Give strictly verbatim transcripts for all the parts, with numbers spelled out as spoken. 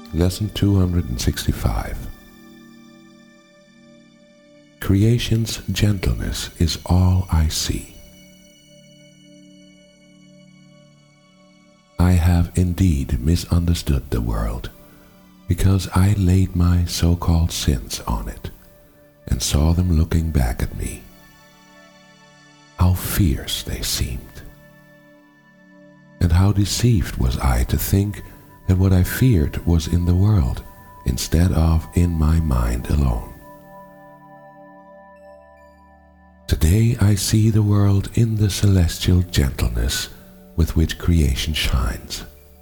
Lesson two hundred sixty-five. Creation's gentleness is all I see. I have indeed misunderstood the world, because I laid my so-called sins on it, and saw them looking back at me. How fierce they seemed. And how deceived was I to think that what I feared was in the world, instead of in my mind alone. Today I see the world in the celestial gentleness with which creation shines.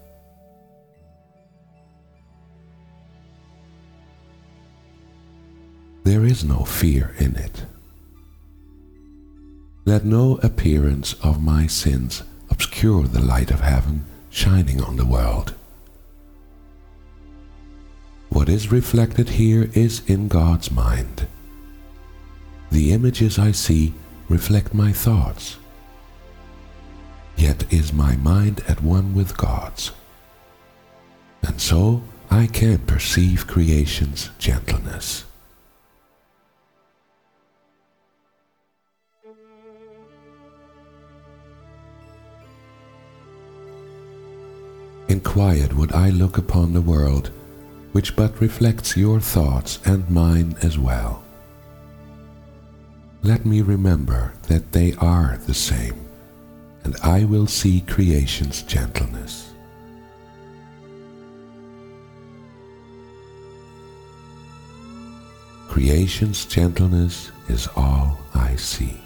There is no fear in it. Let no appearance of my sins obscure the light of heaven shining on the world. What is reflected here is in God's mind. The images I see reflect my thoughts. Yet is my mind at one with God's. And so I can perceive creation's gentleness. In quiet would I look upon the world, which but reflects your thoughts and mine as well. Let me remember that they are the same, and I will see creation's gentleness. Creation's gentleness is all I see.